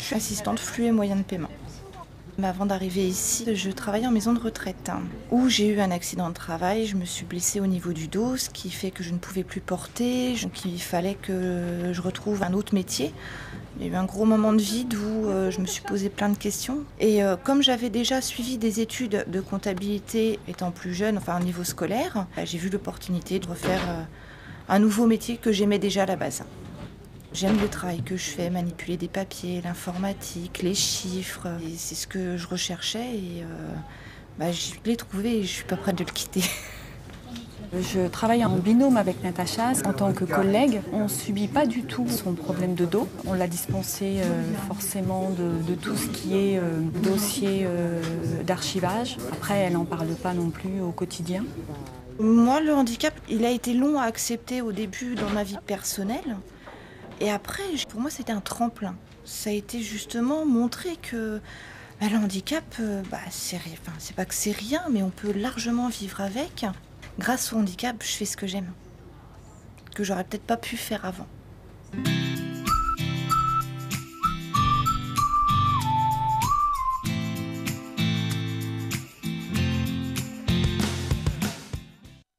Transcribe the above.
Je suis assistante flux et moyens de paiement. Mais avant d'arriver ici, je travaillais en maison de retraite où j'ai eu un accident de travail. Je me suis blessée au niveau du dos, ce qui fait que je ne pouvais plus porter. Donc il fallait que je retrouve un autre métier. Il y a eu un gros moment de vide où je me suis posé plein de questions. Et comme j'avais déjà suivi des études de comptabilité étant plus jeune, enfin au niveau scolaire, j'ai vu l'opportunité de refaire un nouveau métier que j'aimais déjà à la base. J'aime le travail que je fais, manipuler des papiers, l'informatique, les chiffres. Et c'est ce que je recherchais et je l'ai trouvé et je suis pas prête de le quitter. Je travaille en binôme avec Natacha en tant que collègue. On ne subit pas du tout son problème de dos. On l'a dispensé forcément de tout ce qui est dossier d'archivage. Après, elle n'en parle pas non plus au quotidien. Moi, le handicap, il a été long à accepter au début dans ma vie personnelle. Et après, pour moi, c'était un tremplin. Ça a été justement montrer que le handicap, c'est pas que c'est rien, mais on peut largement vivre avec. Grâce au handicap, je fais ce que j'aime, que j'aurais peut-être pas pu faire avant.